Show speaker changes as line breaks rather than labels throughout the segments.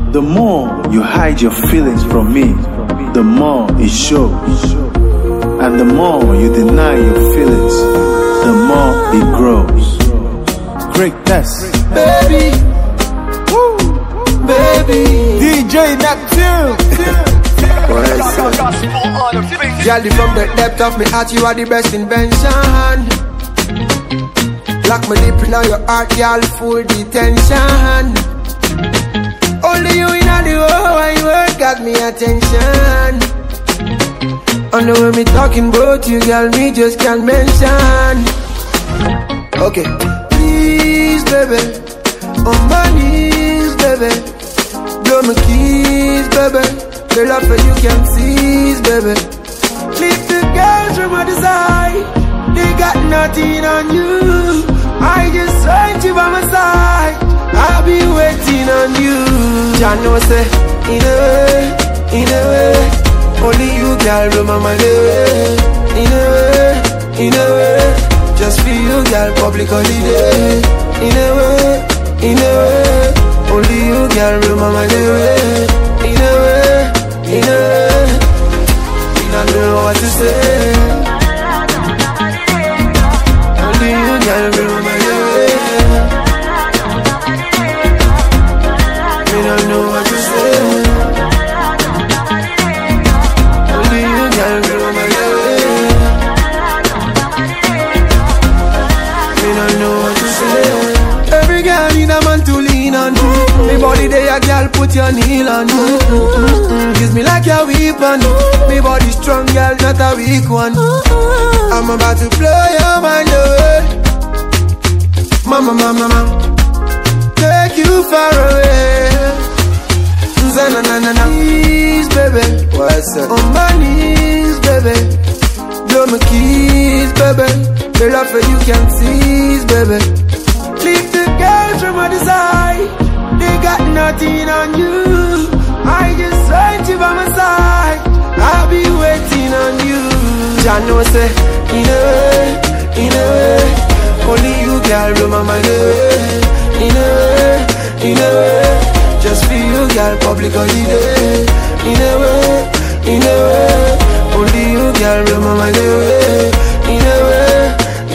The more you hide your feelings from me, the more it shows. And the more you deny your feelings, the more it grows. Greatness.
Baby, woo, baby,
DJ Neptune.
Girl, from the depth of my heart, you are the best invention. Lock my lip in your heart, girl, full detention. Only you in all the whole world got me attention. I know when me talking about you, girl, me just can't mention. Okay, please, baby, on my knees, baby, blow my keys, baby. The love for you can seize, baby. Leave the girls from other side, they got nothing on you. I just want you by my side, I'll be waiting on you. Jah know say, in a way, only you girl blow my mind away. In a way, just for you girl, public holiday. In a way, only you girl blow my mind away. In a way, I don't know what to say. Only you girl blow my mind away. I don't know what to say. Only you girl blow my mind away. I don't know what to say. Every girl need a man to lean on. Me body there, a girl, put your knee on. Kiss me like a weapon. Me body strong, girl, not a weak one. I'm about to blow your mind away. Mama, mama, mama, take you far away. Na na na na, please, baby. What's up? On my knees, baby. Blow my keys, baby. The love for you can seize, baby. Leave the girls from other side, they got nothing on you. I just want you by my side, I'll be waiting on you. Jah know say, in a way, only you girl blow my mind away. In a way, just for you girl, public holiday. In a way, only you girl blow my mind away. In a way,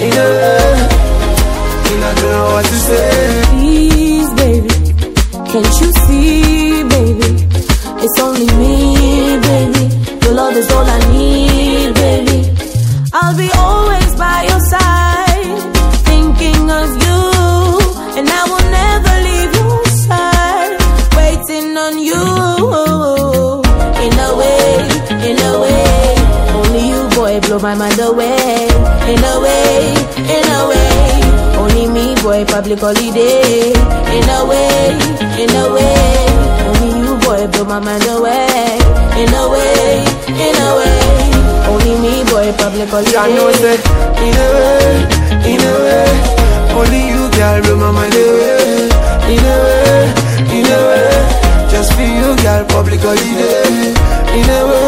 I don't know what to say.
Please, baby, can't you see, baby? It's only me, baby. Your love is all I need, baby. I'll be always by your side, thinking of you, and I will never leave your side, waiting on you. In a way, only you, boy, blow my mind away. In a way, only me, boy, public holiday. In a way, only you, boy, blow my mind away. In a way, only me, boy, public holiday.
I know say, in a way, only you, girl, blow my mind away. In a way, just for you, girl, public holiday. In a way,